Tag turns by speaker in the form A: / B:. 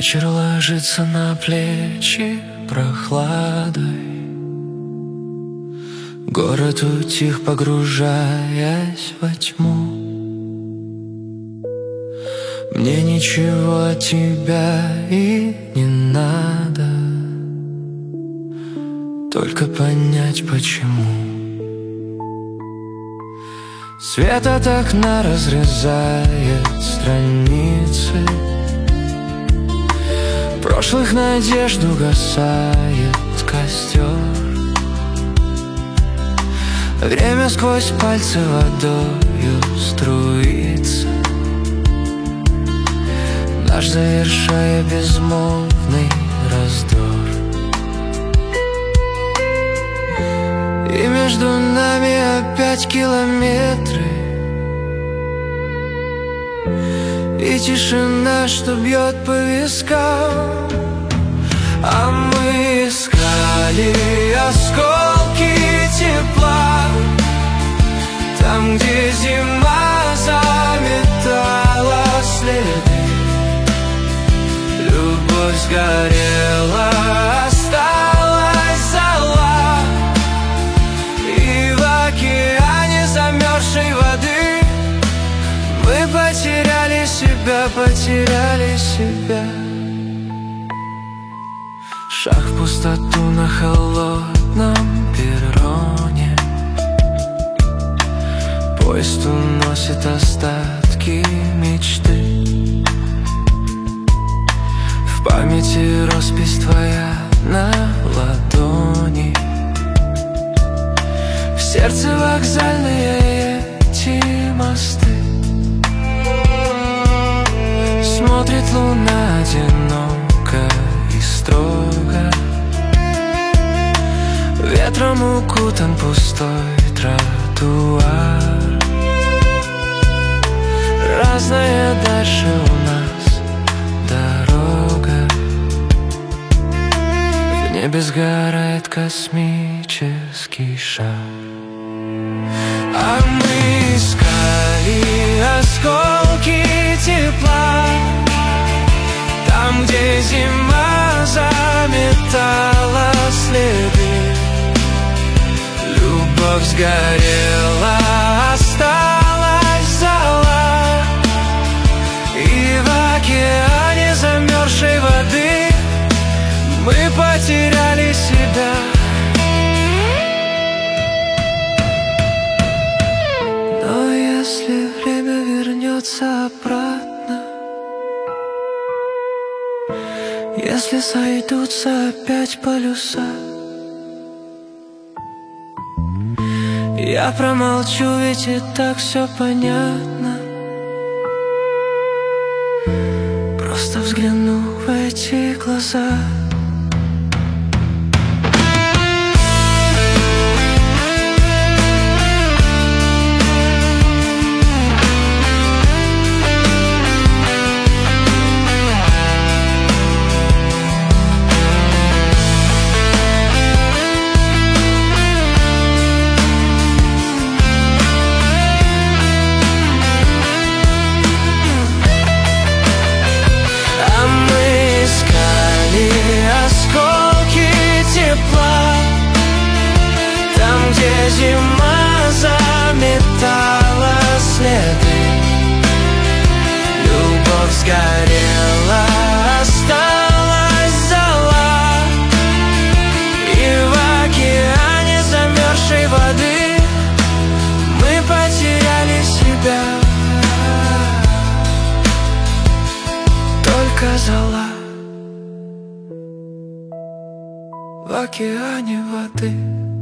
A: Вечер ложится на плечи прохладой. Город утих, погружаясь во тьму. Мне ничего от тебя и не надо, только понять, почему. Свет от окна разрезает страницы прошлых надежд, угасает костер. Время сквозь пальцы водою струится, наш завершая безмолвный раздор. И между нами опять километры, и тишина, что бьет по вискам. А мы искали осколки тепла там, где зима заметала следы. Любовь сгорела, осталась зола, и в океане замерзшей воды мы потеряли себя, потеряли себя. Шаг в пустоту на холодном перроне. Поезд уносит остатки мечты. В памяти роспись твоя на ладони, в сердце вокзальные эти мосты. Смотрит луна одиноко и строго, ветром укутан пустой тротуар. Разная дальше у нас дорога, в небе сгорает космический шар. А мы искали осколки тепла там, где зима заметала следы. Любовь сгорела, осталась зола, и в океане замерзшей воды мы потеряли себя. Но если время вернется обратно, если сойдутся опять полюса, я промолчу, ведь и так все понятно. Просто взгляну в эти глаза. Где зима заметала следы, любовь сгорела, осталась зола, и в океане замерзшей воды мы потеряли себя. Только зола в океане воды.